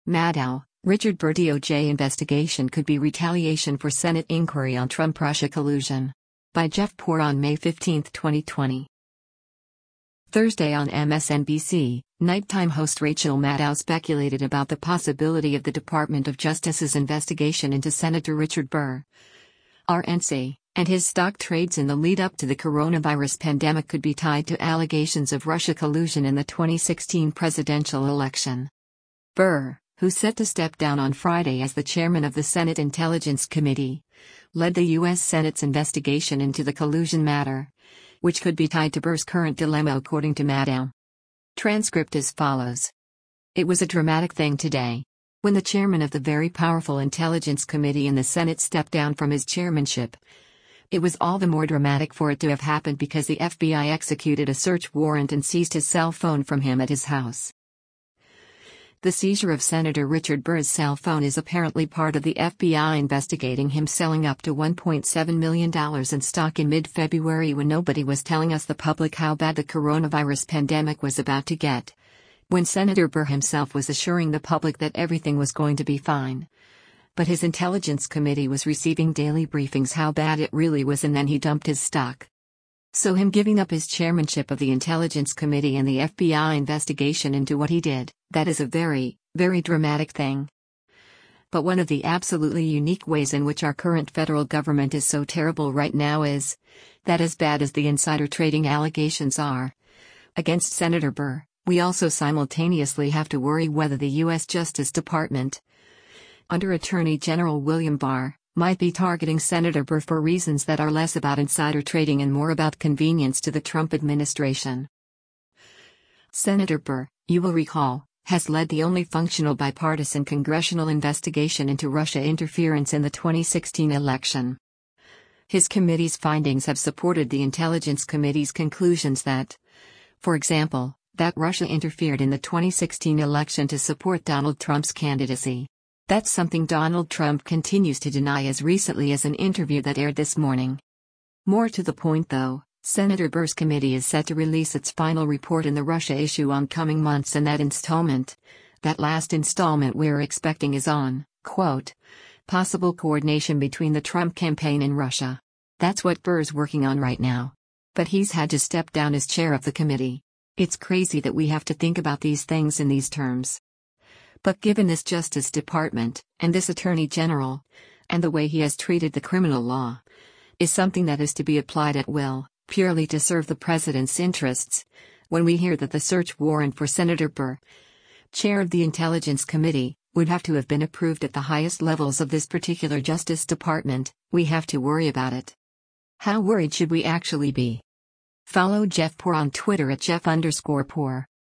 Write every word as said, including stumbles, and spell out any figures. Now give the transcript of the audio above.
Maddow, Richard Burr D O J investigation could be retaliation for Senate inquiry on Trump-Russia collusion. By Jeff Poor on May fifteenth, twenty twenty. Thursday on M S N B C, nighttime host Rachel Maddow speculated about the possibility of the Department of Justice's investigation into Senator Richard Burr, R N C, and his stock trades in the lead-up to the coronavirus pandemic could be tied to allegations of Russia collusion in the twenty sixteen presidential election. Burr, who's set to step down on Friday as the chairman of the Senate Intelligence Committee, led the U S Senate's investigation into the collusion matter, which could be tied to Burr's current dilemma according to Maddow. Transcript as follows. It was a dramatic thing today. When the chairman of the very powerful Intelligence Committee in the Senate stepped down from his chairmanship, it was all the more dramatic for it to have happened because the F B I executed a search warrant and seized his cell phone from him at his house. The seizure of Senator Richard Burr's cell phone is apparently part of the F B I investigating him selling up to one point seven million dollars in stock in mid-February when nobody was telling us the public how bad the coronavirus pandemic was about to get. When Senator Burr himself was assuring the public that everything was going to be fine. But his Intelligence Committee was receiving daily briefings how bad it really was, and then he dumped his stock. So him giving up his chairmanship of the Intelligence Committee and the F B I investigation into what he did, that is a very, very dramatic thing. But one of the absolutely unique ways in which our current federal government is so terrible right now is that as bad as the insider trading allegations are against Senator Burr, we also simultaneously have to worry whether the U S Justice Department, under Attorney General William Barr, might be targeting Senator Burr for reasons that are less about insider trading and more about convenience to the Trump administration. Senator Burr, you will recall, has led the only functional bipartisan congressional investigation into Russia interference in the twenty sixteen election. His committee's findings have supported the Intelligence Committee's conclusions that, for example, that Russia interfered in the twenty sixteen election to support Donald Trump's candidacy. That's something Donald Trump continues to deny as recently as an interview that aired this morning. More to the point though, Senator Burr's committee is set to release its final report in the Russia issue on coming months, and that installment, that last installment we're expecting is on, quote, possible coordination between the Trump campaign and Russia. That's what Burr's working on right now. But he's had to step down as chair of the committee. It's crazy that we have to think about these things in these terms. But given this Justice Department, and this Attorney General, and the way he has treated the criminal law, is something that is to be applied at will, purely to serve the president's interests, when we hear that the search warrant for Senator Burr, chair of the Intelligence Committee, would have to have been approved at the highest levels of this particular Justice Department, we have to worry about it. How worried should we actually be? Follow Jeff Poor on Twitter at Jeff underscore Poor.